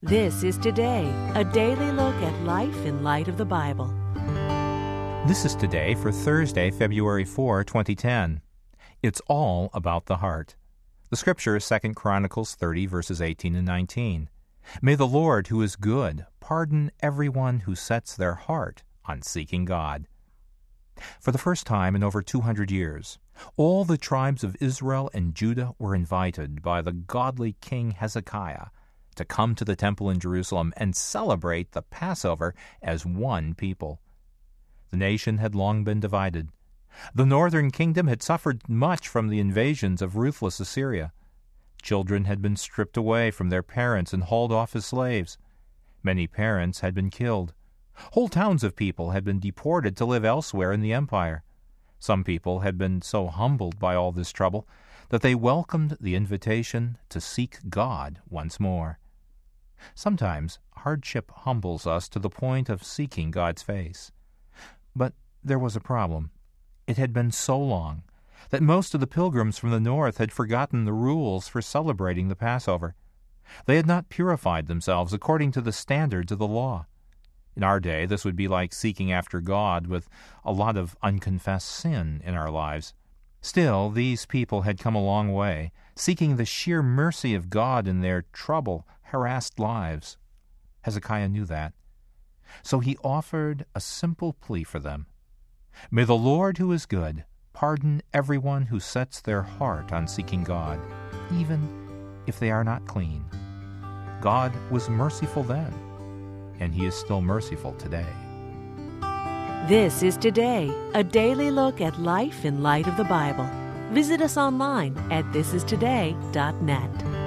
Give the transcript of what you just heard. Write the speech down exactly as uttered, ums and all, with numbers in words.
This is Today, a daily look at life in light of the Bible. This is Today for Thursday, February fourth, twenty ten. It's all about the heart. The scripture is Second Chronicles thirty, verses eighteen and nineteen. May the Lord, who is good, pardon everyone who sets their heart on seeking God. For the first time in over two hundred years, all the tribes of Israel and Judah were invited by the godly King Hezekiah to come to the temple in Jerusalem and celebrate the Passover as one people. The nation had long been divided. The northern kingdom had suffered much from the invasions of ruthless Assyria. Children had been stripped away from their parents and hauled off as slaves. Many parents had been killed. Whole towns of people had been deported to live elsewhere in the empire. Some people had been so humbled by all this trouble that they welcomed the invitation to seek God once more. Sometimes hardship humbles us to the point of seeking God's face. But there was a problem. It had been so long that most of the pilgrims from the north had forgotten the rules for celebrating the Passover. They had not purified themselves according to the standards of the law. In our day, this would be like seeking after God with a lot of unconfessed sin in our lives. Still, these people had come a long way, seeking the sheer mercy of God in their trouble, harassed lives. Hezekiah knew that. So he offered a simple plea for them. May the Lord, who is good, pardon everyone who sets their heart on seeking God, even if they are not clean. God was merciful then, and he is still merciful today. This is Today, a daily look at life in light of the Bible. Visit us online at this is today dot net.